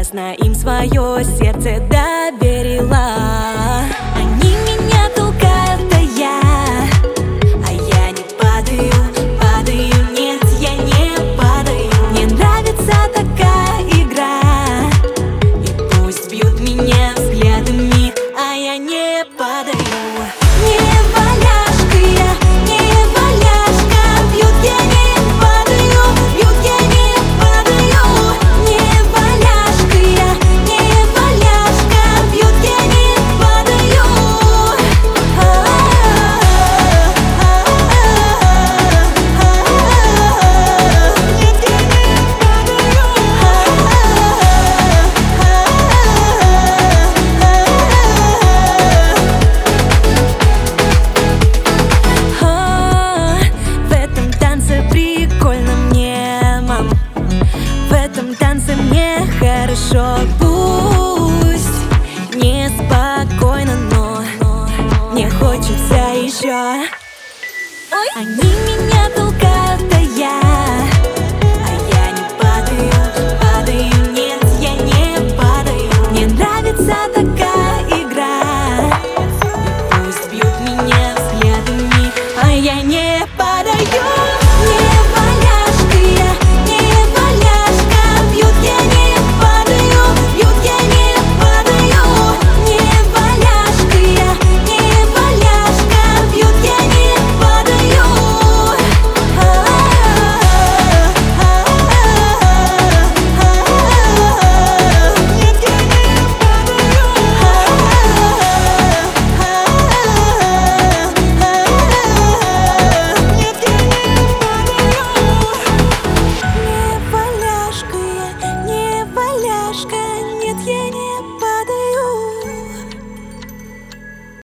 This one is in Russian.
напрасно им свое сердце доверила. Они меня толкают, а я не падаю, нет, я не падаю. Мне нравится такая игра, и пусть бьют меня взглядами, а я не падаю. Не валяшка я, не валяшка, бьют, я не падаю, бьют, я не падаю. Не валяшка я, не валяшка, бьют, я не падаю. В этом танце прикольно мне, мам. В этом танце мне хорошо. Пусть неспокойно, но мне хочется еще. Они меня толкают, а я не падаю, нет, я не падаю. Мне нравится такая игра, и пусть бьют меня взглядами, а я не падаю.